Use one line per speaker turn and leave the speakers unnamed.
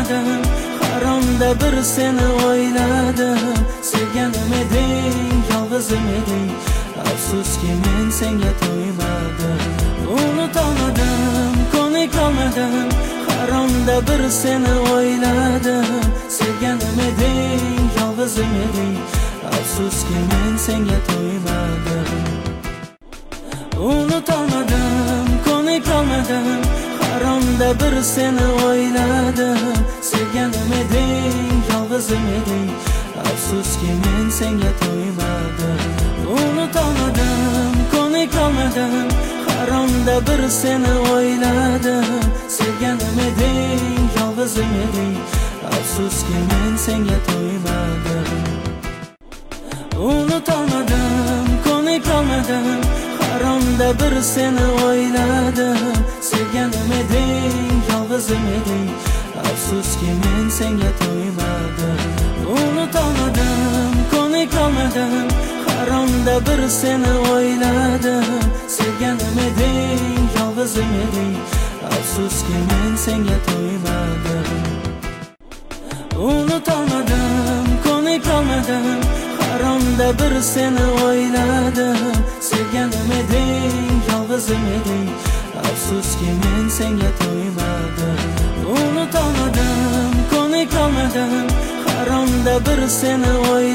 qolmadim, haromda bir seni o'yladim. Sevganim eding, yolg'izim eding, afsuski men senga to'ymadim. Unutolmadim, ko'nikolmadim, haromda bir seni o'yladim. Sevganim eding, yolg'izim eding, afsuski men senga to'ymadim. Unutolmadim, ko'nikolmadim, haromda bir seni o'yladim. Sevganim eding, yolg'izim eding, afsuski men senga to'ymadim. Unutolmadim, ko'nikolmadim, haromda bir seni o'yladim. Sevganim eding, yolg'izim eding, afsuski men senga to'ymadim. Unutolmadim, ko'nikolmadim, haromda bir seni o'yladim. Sevganim eding, yolg'izim eding, afsuski men senga to'ymadim. Unutolmadim, ko'nikolmadim, haromda bir seni o'yladim. Sevganim eding, yolg'izim eding, afsuski men senga to'ymadim. Unutolmadim, ko'nikolmadim, haromda bir seni o'yladim. Sevganim eding, yolg'izim eding, afsuski men senga to'ymadim. Unutolmadim, ko'nikolmadim, haromda bir seni o'yladim.